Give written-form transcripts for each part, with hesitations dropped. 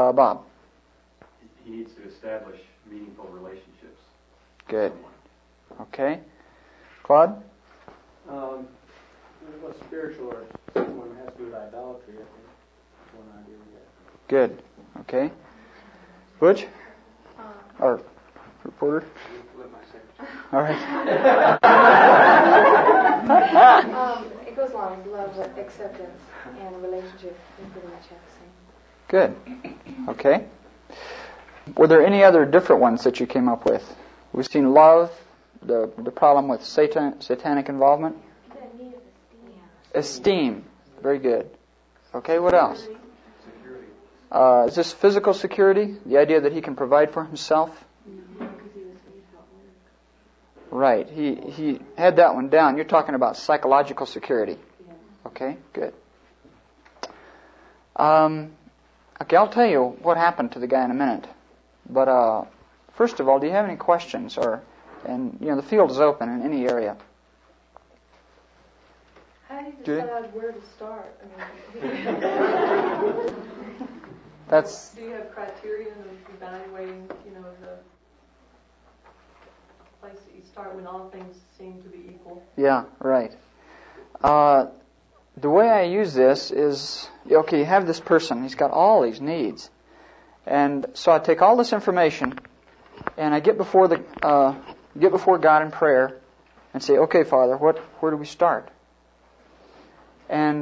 Bob? He needs to establish meaningful relationships. Good. Okay. Claude? Well, spiritual or one has to do with idolatry, I think. One idea we have. Good. Okay. Butch? Or reporter? All right. It goes along with love, acceptance, and relationship. You pretty much have the same. Good. Okay. Were there any other different ones that you came up with? We've seen love, the problem with satanic involvement. The need of Esteem. Very good. Okay, what else? Security. Is this physical security? The idea that he can provide for himself? Right. He had that one down. You're talking about psychological security. Okay, good. Okay, I'll tell you what happened to the guy in a minute. But first of all, do you have any questions? And the field is open in any area. How do you decide where to start? That's. Do you have criteria of evaluating, the place that you start when all things seem to be equal? Yeah, right. The way I use this is, okay, you have this person, he's got all these needs. And so I take all this information and I get before God in prayer and say, okay, Father, where do we start? And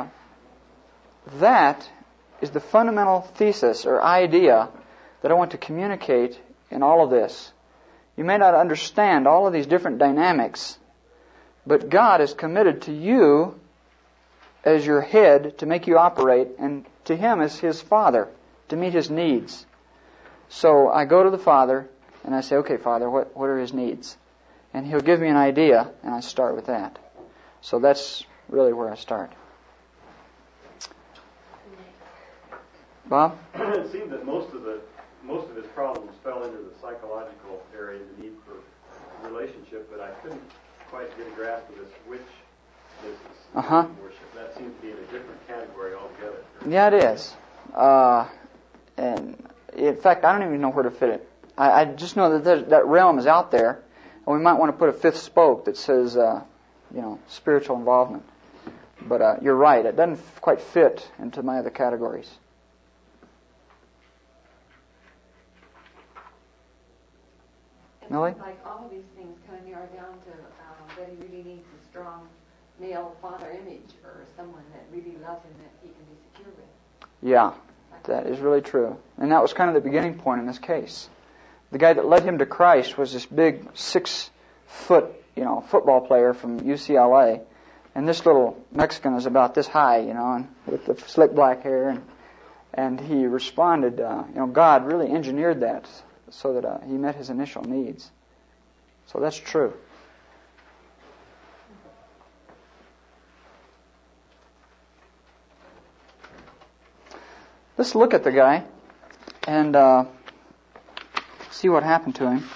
that is the fundamental thesis or idea that I want to communicate in all of this. You may not understand all of these different dynamics, but God is committed to you as your head to make you operate, and to Him as His Father to meet His needs. So I go to the Father and I say, okay, Father, what are His needs? And He'll give me an idea, and I start with that. So that's really where I start. Bob? It seemed that most of his problems fell into the psychological area, the need for relationship, but I couldn't quite get a grasp of this which is worship. That seems to be in a different category altogether. Yeah, it is. And in fact, I don't even know where to fit it. I just know that that realm is out there, and we might want to put a fifth spoke that says, spiritual involvement. But you're right; it doesn't quite fit into my other categories. Millie? Like all of these things kind of narrow down to that he really needs a strong male father image or someone that really loves him that he can be secure with. Yeah, that is really true. And that was kind of the beginning point in this case. The guy that led him to Christ was this big 6-foot, football player from UCLA. And this little Mexican is about this high, and with the slick black hair. And he responded, God really engineered that so that he met his initial needs. So that's true. Let's look at the guy and see what happened to him.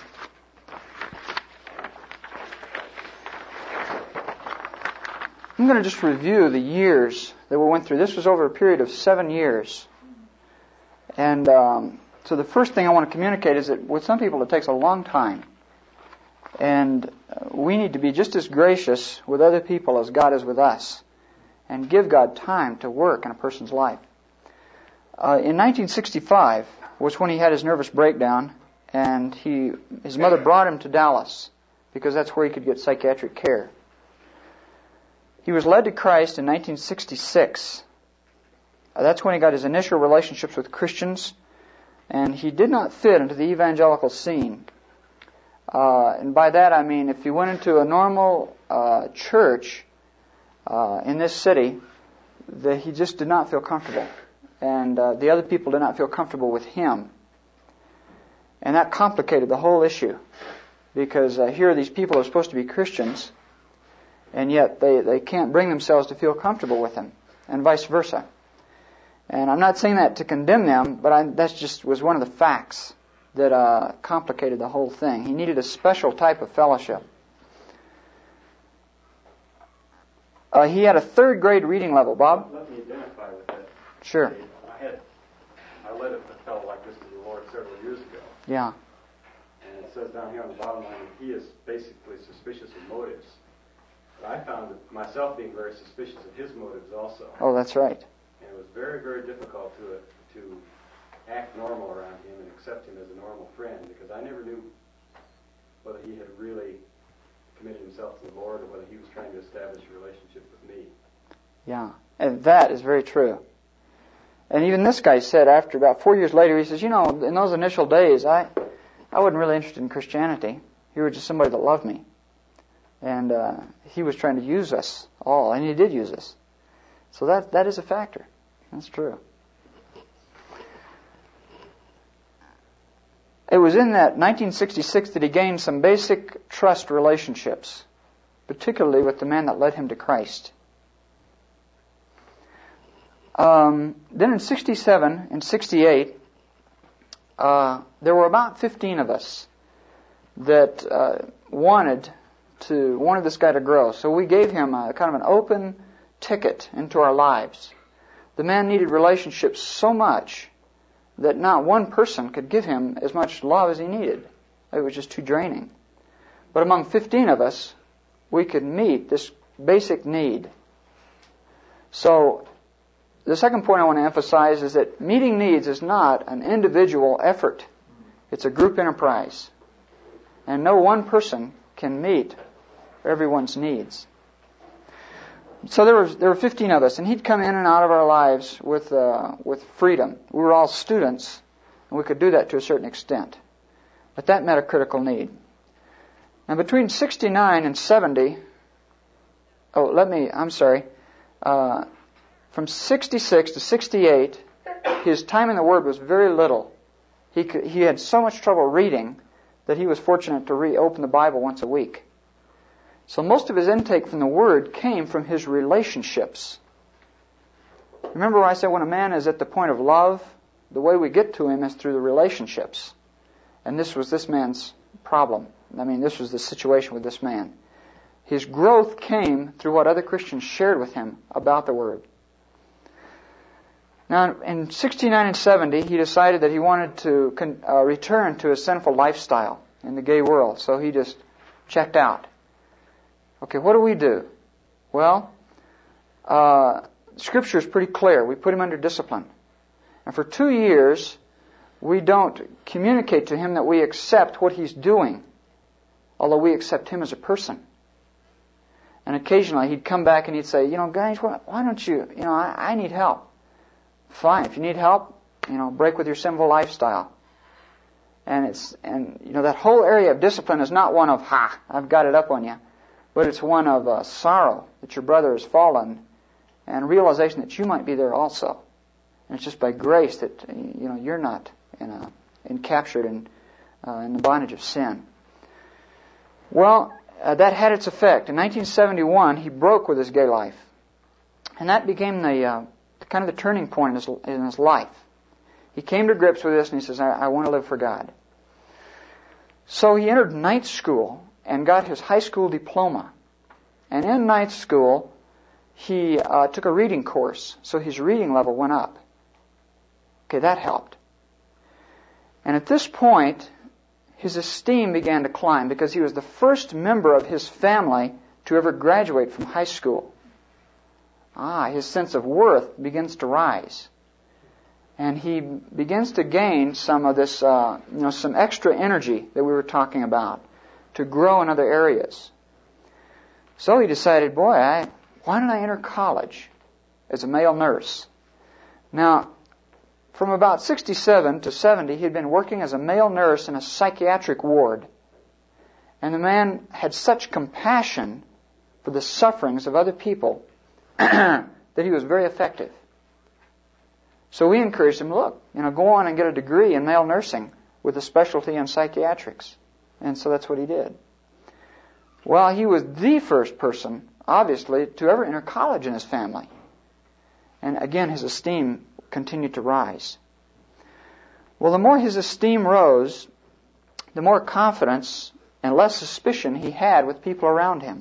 I'm going to just review the years that we went through. This was over a period of 7 years. And so the first thing I want to communicate is that with some people it takes a long time. And we need to be just as gracious with other people as God is with us. And give God time to work in a person's life. In 1965 was when he had his nervous breakdown, and his mother brought him to Dallas because that's where he could get psychiatric care. He was led to Christ in 1966. That's when he got his initial relationships with Christians, and he did not fit into the evangelical scene. And by that I mean if he went into a normal church in this city, he just did not feel comfortable. And the other people did not feel comfortable with him. And that complicated the whole issue. Because here these people are supposed to be Christians, and yet they can't bring themselves to feel comfortable with him, and vice versa. And I'm not saying that to condemn them, but that just was one of the facts that complicated the whole thing. He needed a special type of fellowship. He had a 3rd grade reading level. Bob? Let me identify with that. Sure. I led a fellow like this to the Lord several years ago. Yeah. And it says down here on the bottom line that he is basically suspicious of motives. But I found myself being very suspicious of his motives also. Oh, that's right. And it was very, very difficult to act normal around him and accept him as a normal friend, because I never knew whether he had really committed himself to the Lord or whether he was trying to establish a relationship with me. Yeah, and that is very true. And even this guy said after about 4 years later, he says, in those initial days, I wasn't really interested in Christianity. You were just somebody that loved me. And he was trying to use us all, and he did use us. So that is a factor. That's true. It was in that 1966 that he gained some basic trust relationships, particularly with the man that led him to Christ. Then in 67 and 68, there were about 15 of us that wanted this guy to grow. So we gave him a kind of an open ticket into our lives. The man needed relationships so much that not one person could give him as much love as he needed. It was just too draining. But among 15 of us, we could meet this basic need. So the second point I want to emphasize is that meeting needs is not an individual effort. It's a group enterprise. And no one person can meet everyone's needs. So there were 15 of us, and he'd come in and out of our lives with freedom. We were all students, and we could do that to a certain extent. But that met a critical need. Now between 69 and 70, from 66 to 68, his time in the Word was very little. He had so much trouble reading that he was fortunate to reopen the Bible once a week. So most of his intake from the Word came from his relationships. Remember I said when a man is at the point of love, the way we get to him is through the relationships. And this was this man's problem. This was the situation with this man. His growth came through what other Christians shared with him about the Word. Now, in 69 and 70, he decided that he wanted to return to a sinful lifestyle in the gay world. So he just checked out. Okay, what do? Well, Scripture is pretty clear. We put him under discipline. And for 2 years, we don't communicate to him that we accept what he's doing, although we accept him as a person. And occasionally he'd come back and he'd say, guys, why don't you, I need help. Fine, if you need help, break with your sinful lifestyle. And that whole area of discipline is not one of, I've got it up on you. But it's one of sorrow that your brother has fallen, and realization that you might be there also. And it's just by grace that you're not captured in the bondage of sin. Well, that had its effect. In 1971, he broke with his gay life, and that became the kind of the turning point in his life. He came to grips with this, and he says, "I want to live for God." So he entered night school and got his high school diploma. And in night school, he took a reading course, so his reading level went up. Okay, that helped. And at this point, his esteem began to climb because he was the first member of his family to ever graduate from high school. His sense of worth begins to rise. And he begins to gain some of this, some extra energy that we were talking about, to grow in other areas. So he decided, why don't I enter college as a male nurse? Now, from about 67 to 70, he had been working as a male nurse in a psychiatric ward. And the man had such compassion for the sufferings of other people that he was very effective. So we encouraged him, look, go on and get a degree in male nursing with a specialty in psychiatrics. And so that's what he did. Well, he was the first person, obviously, to ever enter college in his family. And again, his esteem continued to rise. Well, the more his esteem rose, the more confidence and less suspicion he had with people around him.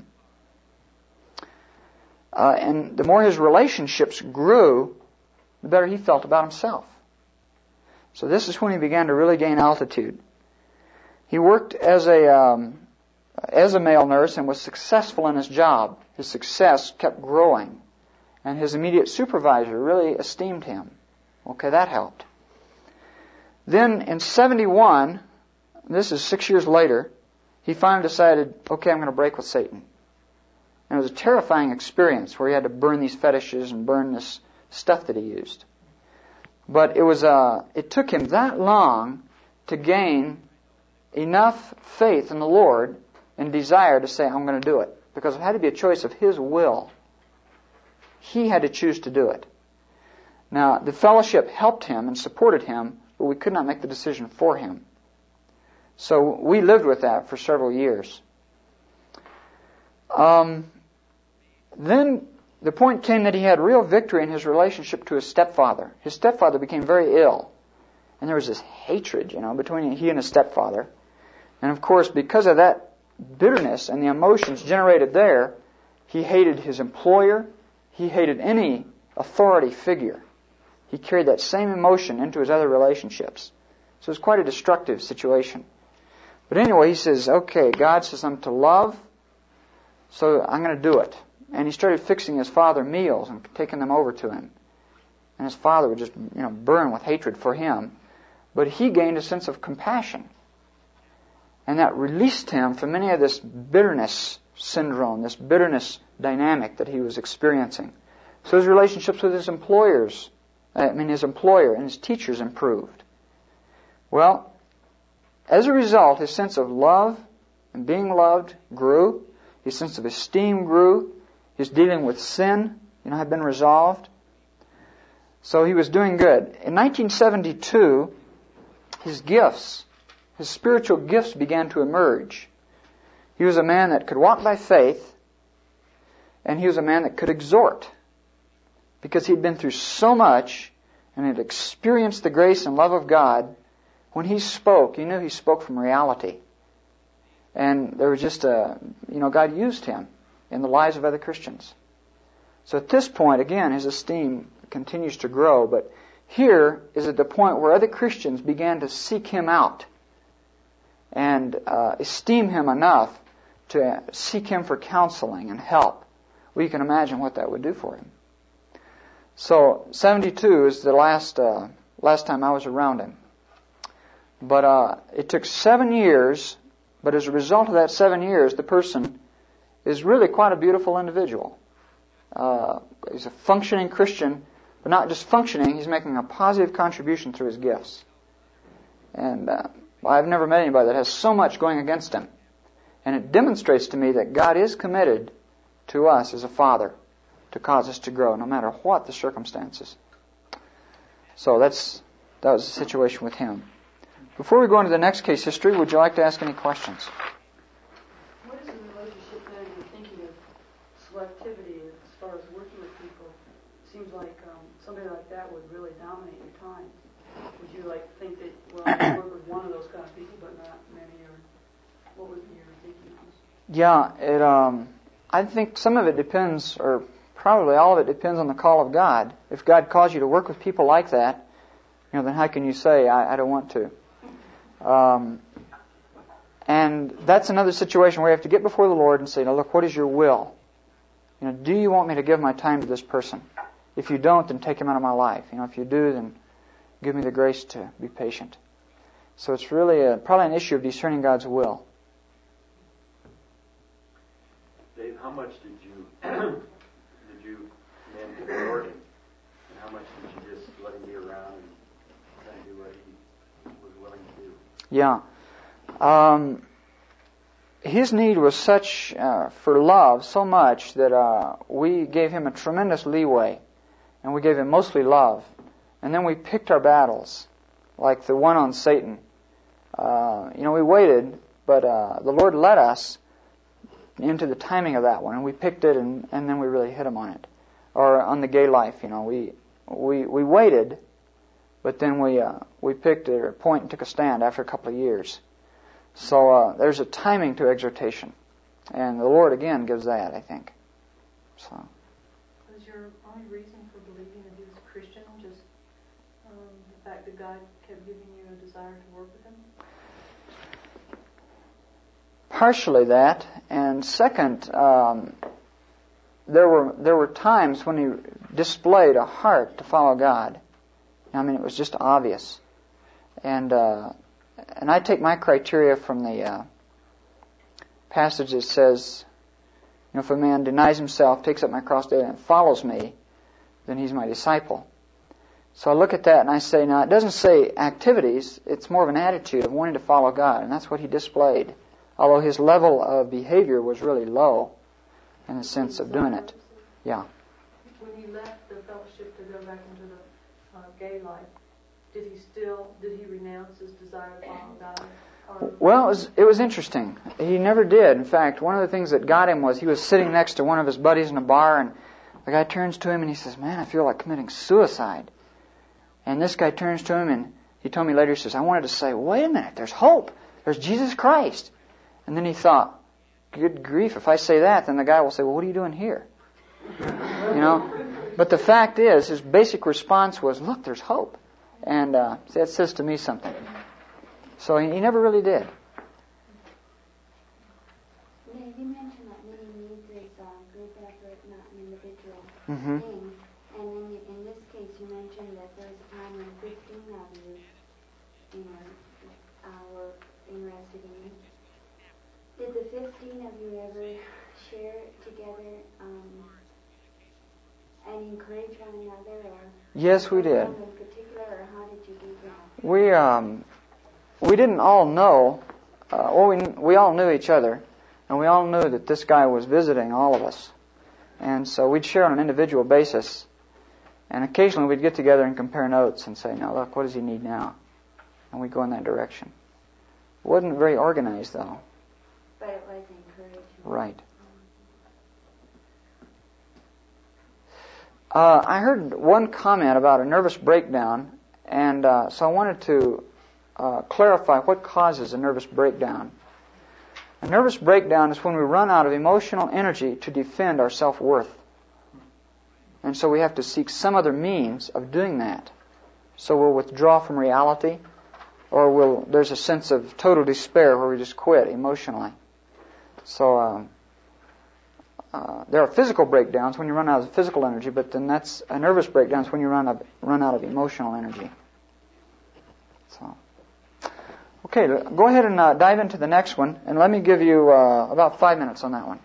And the more his relationships grew, the better he felt about himself. So this is when he began to really gain altitude. He worked as a male nurse and was successful in his job. His success kept growing, and his immediate supervisor really esteemed him. Okay, that helped. Then in 71, this is 6 years later, he finally decided, okay, I'm going to break with Satan. And it was a terrifying experience where he had to burn these fetishes and burn this stuff that he used. But it took him that long to gain enough faith in the Lord and desire to say, I'm going to do it. Because it had to be a choice of his will. He had to choose to do it. Now, the fellowship helped him and supported him, but we could not make the decision for him. So we lived with that for several years. Then the point came that he had real victory in his relationship to his stepfather. His stepfather became very ill. And there was this hatred, between he and his stepfather. And of course, because of that bitterness and the emotions generated there, he hated his employer. He hated any authority figure. He carried that same emotion into his other relationships. So it was quite a destructive situation. But anyway, he says, okay, God says I'm to love, so I'm going to do it. And he started fixing his father meals and taking them over to him. And his father would just, burn with hatred for him. But he gained a sense of compassion. And that released him from any of this bitterness syndrome, this bitterness dynamic that he was experiencing. So his relationships with his employer and his teachers improved. Well, as a result, his sense of love and being loved grew. His sense of esteem grew. His dealing with sin, had been resolved. So he was doing good. In 1972, his spiritual gifts began to emerge. He was a man that could walk by faith, and he was a man that could exhort. Because he'd been through so much, and had experienced the grace and love of God, when he spoke, he knew he spoke from reality. And there was just God used him in the lives of other Christians. So at this point, again, his esteem continues to grow, but here is at the point where other Christians began to seek him out and esteem him enough to seek him for counseling and help. Well, you can imagine what that would do for him. So 72 is the last time I was around him. But it took 7 years, but as a result of that 7 years, the person is really quite a beautiful individual. He's a functioning Christian, but not just functioning, he's making a positive contribution through his gifts. And I've never met anybody that has so much going against him. And it demonstrates to me that God is committed to us as a father to cause us to grow, no matter what the circumstances. So that was the situation with him. Before we go into the next case history, would you like to ask any questions? What is the relationship then, you're thinking of selectivity as far as working with people? It seems like somebody like that would really dominate your time. Would you think that, I work with one of those kind of people, but not many, or what would be your thinking on this? Yeah, I think some of it depends, or probably all of it depends on the call of God. If God calls you to work with people like that, then how can you say, I don't want to? And that's another situation where you have to get before the Lord and say, now look, what is your will? Do you want me to give my time to this person? If you don't, then take him out of my life. If you do, then give me the grace to be patient. So it's really probably an issue of discerning God's will. Dave, how much did you command to the Lord, and how much did you just let him be around and kind of do what he was willing to do? Yeah. His need was such for love, so much that we gave him a tremendous leeway, and we gave him mostly love. And then we picked our battles, like the one on Satan. We waited, but the Lord led us into the timing of that one, and we picked it, and then we really hit him on it. Or on the gay life, we waited, but then we picked it, or point and took a stand after a couple of years. So there's a timing to exhortation, and the Lord again gives that, I think. So. Was your only reason for believing that he was a Christian just the fact that that God kept giving you a desire to work with Him? Partially that, and second, there were times when He displayed a heart to follow God. I mean, it was just obvious, and I take my criteria from the passage that says, if a man denies himself, takes up my cross daily, and follows me, then he's my disciple. So I look at that and I say, now it doesn't say activities, it's more of an attitude of wanting to follow God, and that's what he displayed. Although his level of behavior was really low in the sense of doing it. Yeah. When he left the fellowship to go back into the gay life, did he renounce his desire to follow God? Well, it was interesting. He never did. In fact, one of the things that got him was he was sitting next to one of his buddies in a bar, and the guy turns to him and he says, "Man, I feel like committing suicide." And this guy turns to him and he told me later, he says, "I wanted to say, wait a minute, there's hope. There's Jesus Christ." And then he thought, good grief, if I say that, then the guy will say, "Well, what are you doing here?" But the fact is, his basic response was, "Look, there's hope." And that says to me something. So he never really did. Yeah, you mentioned that many needs is group effort, not an individual Mm-hmm. thing. And then in this case, you mentioned that there was a time when 15 of you, were interested in it. Did the 15 of you ever share together and encourage one another, or yes, we did. in particular, or how did you do that? We didn't all know. We all knew each other, and we all knew that this guy was visiting all of us, and so we'd share on an individual basis. And occasionally we'd get together and compare notes and say, "Now look, what does he need now?" And we'd go in that direction. It wasn't very organized, though. But it was encouragement. Right. I heard one comment about a nervous breakdown, and so I wanted to clarify what causes a nervous breakdown. A nervous breakdown is when we run out of emotional energy to defend our self-worth. And so we have to seek some other means of doing that. So we'll withdraw from reality, or there's a sense of total despair where we just quit emotionally. So there are physical breakdowns when you run out of physical energy, but then that's a nervous breakdown is when you run out of emotional energy. So, okay, go ahead and dive into the next one, and let me give you about 5 minutes on that one.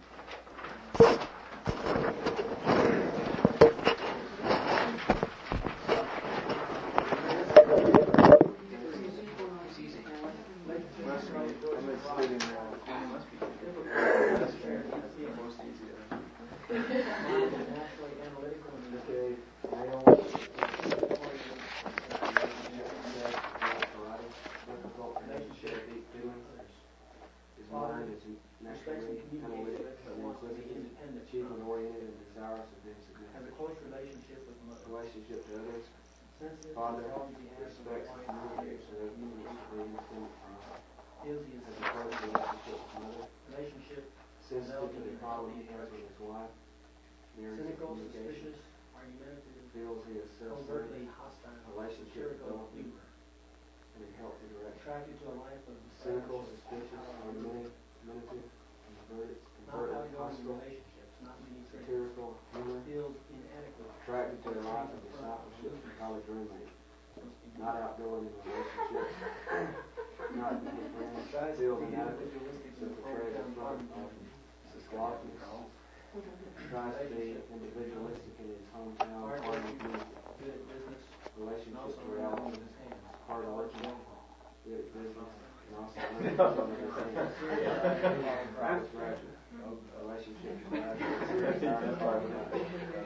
Relationship to others, Father, respect, communicates, and has a close relationship with mother, sensitive to the problem he has with his wife, marriage communication, feels he is self-centered, relationship development, in a healthy direction, cynical, suspicious, argumentative, converted, hostile, satirical, humor, attracted to a life of discipleship and college roommate, not outgoing in relationships, not good friends, feels inadequate, self-betrayed in front of slothfulness, tries to be individualistic in his hometown, hard with community, relationship to reality, hard working, good at business, and also learning some of his things, private graduate, relationship to graduate, hard enough.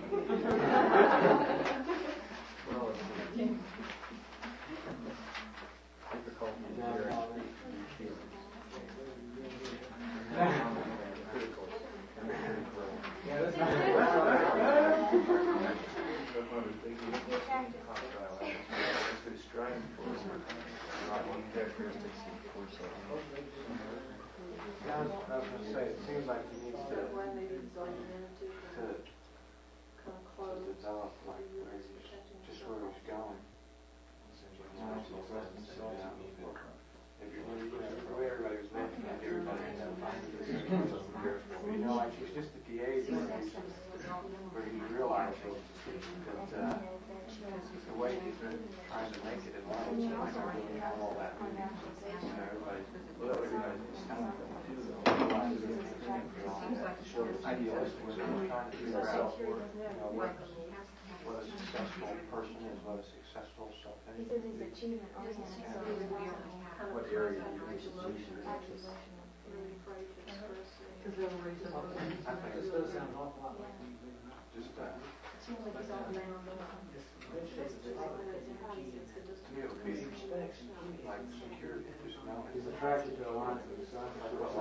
It seems like he needs to develop just where he's going. You know, like it's just at the age where he realized that the way he's been trying to make it in life, he might not really have all that. Idealistic, trying to figure out what a successful person is, what a successful self is. He says he's achievement oriented. What area do you think it's Really afraid to express it. Because the other ways I think this does sound an awful lot like me. just It seems like he's all bound up. like security, just knowing. He's attracted to a line for the sun.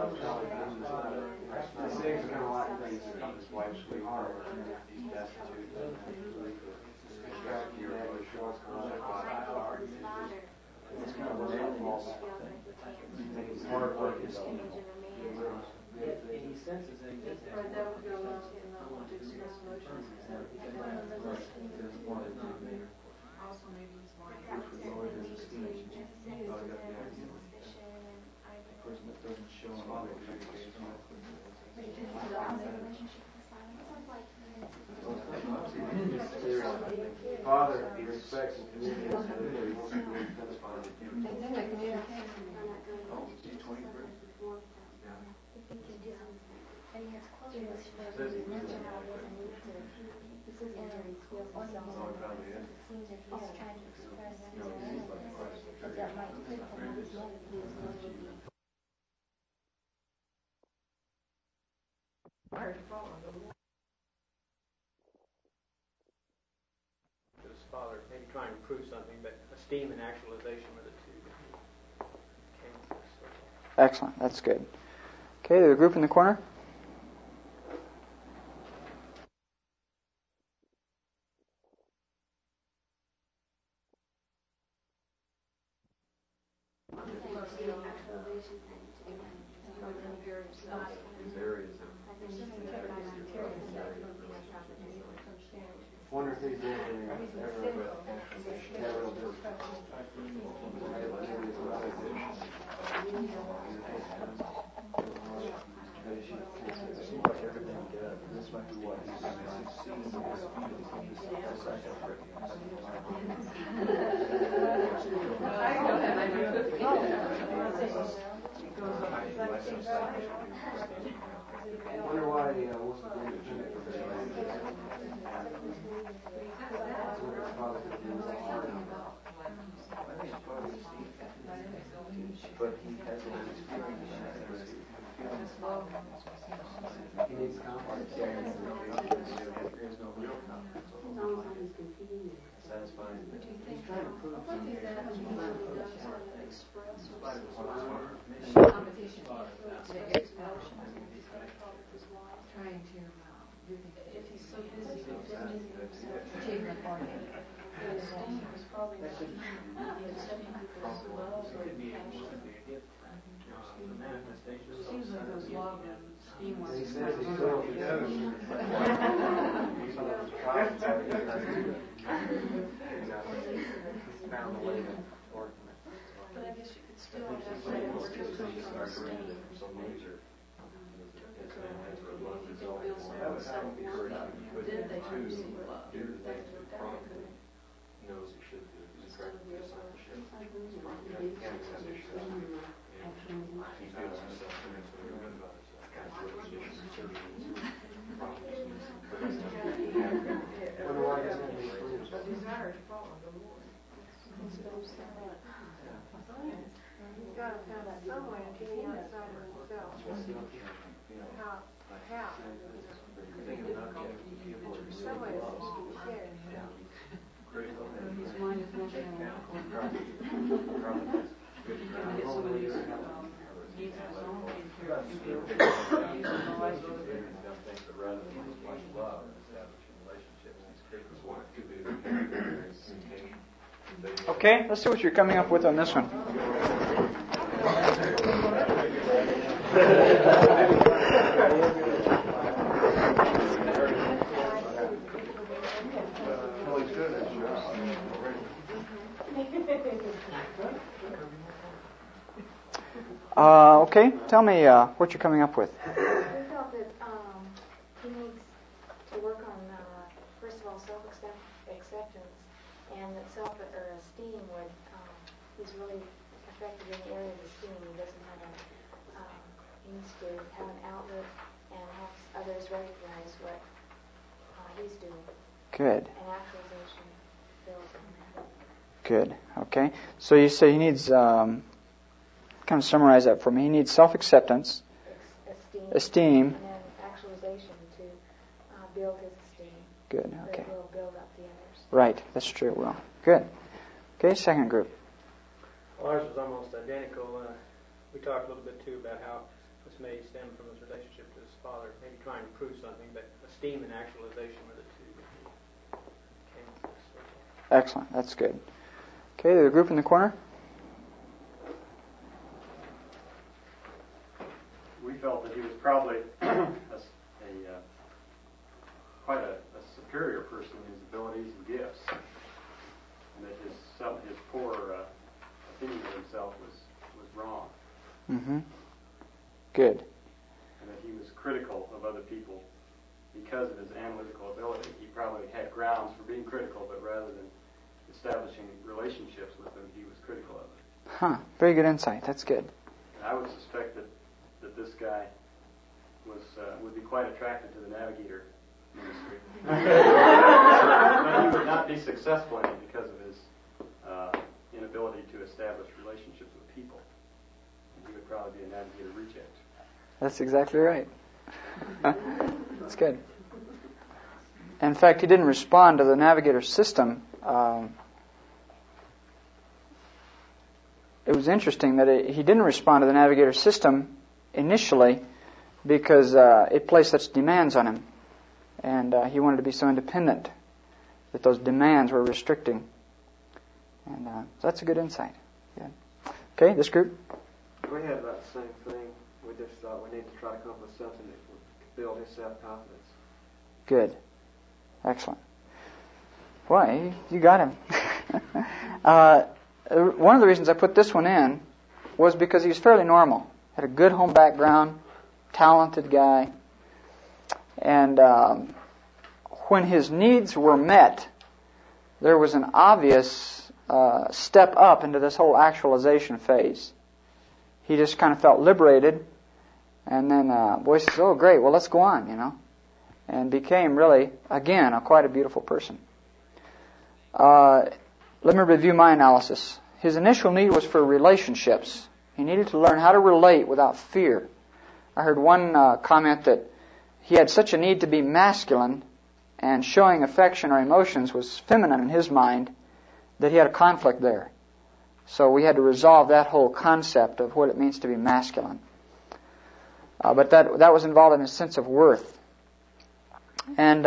The things are kind of like things that come his wife's sweetheart, he's destitute, it's kind of what it falls He's hard working. And he senses that he gets that. Right, that would go along with not want to express emotions. Also, maybe his wife. Person that doesn't show a lot of communication. Father, he respects and communicates with him. He wants to be satisfied with him. It's in the communication. Oh, he's 23. Yeah. And he has close relationships with his mentor now. This is where he feels himself. It seems that he's trying to express his animals, but that might fit from his life. His father maybe trying to prove something, but esteem and actualization were the two that he came with. Excellent. That's good. Okay, the group in the corner. Wonder if he's ever I wonder why he wants to be independent from his but he has an experience. He needs confidence. There's no real confidence. Satisfying. He's trying to prove something. Competition. Trying to do things. If he's so busy, Achievement oriented. it's probably not accepting people's love or passion. It seems like those love and esteem ones. He says he's so found a way to work with. But I guess you could still have Knows he should do. He's attracted to discipleship. He can't accept himself. And he feels himself and that's very good about himself. Kind of what condition of services, problems. Wonder why he's going to be free. a desire to follow the Lord. He's got to find some way of getting outside of himself. How? Some way that he can share. His mind is not Okay, let's see what you're coming up with on this one. Well, he's good at his job. Okay, tell me what you're coming up with. We felt that he needs to work on, first of all, self-acceptance, and that self-esteem would, he's really affected in the area of esteem. He doesn't have he needs to have an outlet and have others recognize what he's doing. Good. And actualization builds on that. Good. Okay. So you say he needs, kind of summarize that for me. He needs self-acceptance, esteem, and then actualization to build his esteem. Good. Okay. That will build up the others. Right. That's true. It will. Good. Okay. Second group. Well, ours was almost identical. We talked a little bit too about how this may stem from his relationship to his father, maybe trying to prove something, but esteem and actualization were the two that he came up with. Excellent. That's good. Okay, the group in the corner. We felt that he was probably quite a superior person in his abilities and gifts, and that his poor opinion of himself was wrong. Mm-hmm. Good. And that he was critical of other people because of his analytical ability. He probably had grounds for being critical, but rather than establishing relationships with them, he was critical of them. Huh. Very good insight. That's good. And I would suspect that this guy would be quite attracted to the Navigator ministry. But he would not be successful in it because of his inability to establish relationships with people. And he would probably be a Navigator reject. That's exactly right. That's good. In fact, he didn't respond to the Navigator system. It was interesting that he didn't respond to the Navigator system initially because it placed such demands on him. And he wanted to be so independent that those demands were restricting. And so that's a good insight. Yeah. Okay, this group? We had about the same thing. We just thought we need to try to come up with something that would build his self-confidence. Good. Excellent. Boy, you got him. One of the reasons I put this one in was because he was fairly normal. Had a good home background, talented guy. And when his needs were met, there was an obvious step up into this whole actualization phase. He just kind of felt liberated. And then boy says, oh, great, well, let's go on, and became really, again, quite a beautiful person. Let me review my analysis. His initial need was for relationships. He needed to learn how to relate without fear. I heard one comment that he had such a need to be masculine, and showing affection or emotions was feminine in his mind, that he had a conflict there. So we had to resolve that whole concept of what it means to be masculine. But that was involved in his sense of worth. And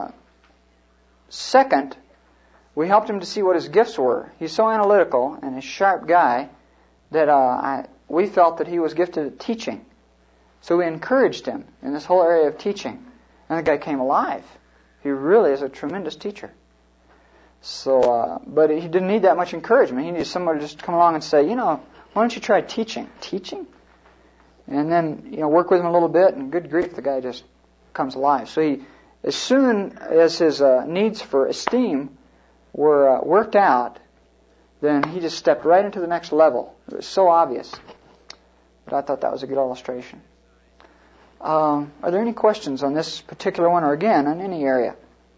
second, we helped him to see what his gifts were. He's so analytical and a sharp guy that we felt that he was gifted at teaching. So we encouraged him in this whole area of teaching. And the guy came alive. He really is a tremendous teacher. So, but he didn't need that much encouragement. He needed someone to just come along and say, why don't you try teaching? Teaching? And then, work with him a little bit, and good grief, the guy just comes alive. So he, as soon as his needs for esteem were worked out, then he just stepped right into the next level. It was so obvious. But I thought that was a good illustration. Are there any questions on this particular one, or again, on any area?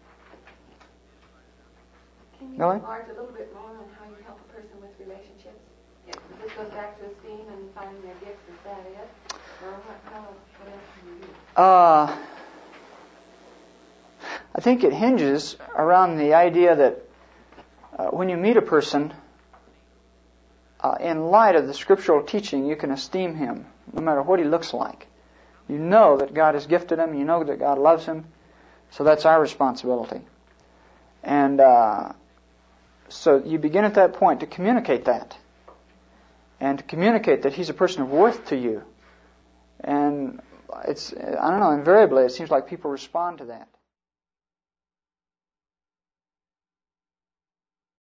Can you enlarge a little bit more on how you help a person with relationships? If this goes back to esteem and finding their gifts, is that it? Or what else can you do? I think it hinges around the idea that when you meet a person, in light of the scriptural teaching, you can esteem him, no matter what he looks like. You know that God has gifted him. You know that God loves him. So that's our responsibility. And so you begin at that point to communicate that. And to communicate that he's a person of worth to you. And invariably it seems like people respond to that.